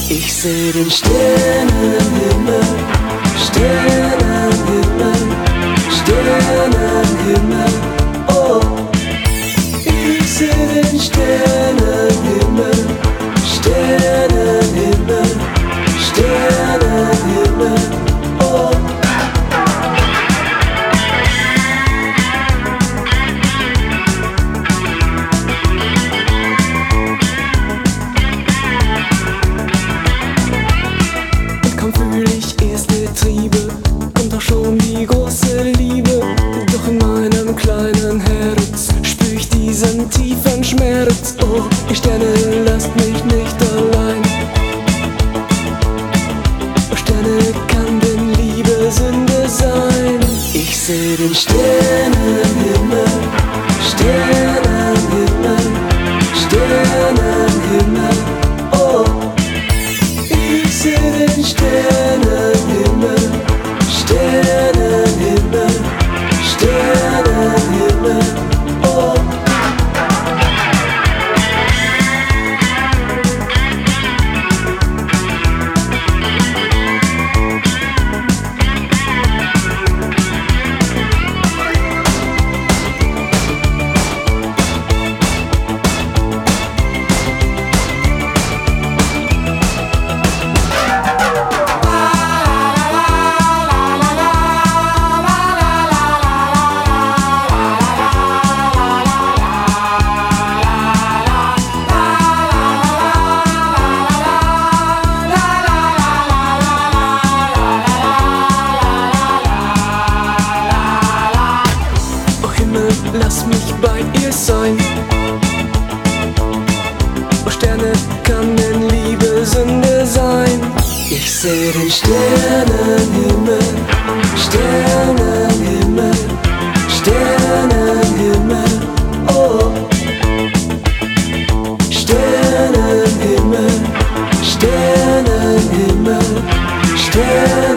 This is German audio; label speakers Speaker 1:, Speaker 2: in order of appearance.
Speaker 1: Ich seh den Sternenhimmel, Sternenhimmel, Sternenhimmel. Oh, ich seh den Sternenhimmel, Sternenhimmel, Sternenhimmel. Oh. Fühl ich erste Triebe, kommt auch schon die große Liebe. Doch in meinem kleinen Herz spür ich diesen tiefen Schmerz. Oh, ihr Sterne, lasst mich nicht allein. Oh Sterne, kann denn Liebe Sünde sein? Ich seh den Sternenhimmel, Sternenhimmel, Sternenhimmel. Oh, ich seh den Sternenhimmel, Sternenhimmel, Sternenhimmel. Oh. Lass mich bei ihr sein. Oh Sterne, kann denn Liebe Sünde sein? Ich seh den Sternenhimmel, Sternenhimmel, Sternenhimmel. Oh, Sternenhimmel, Sternenhimmel, Sternenhimmel.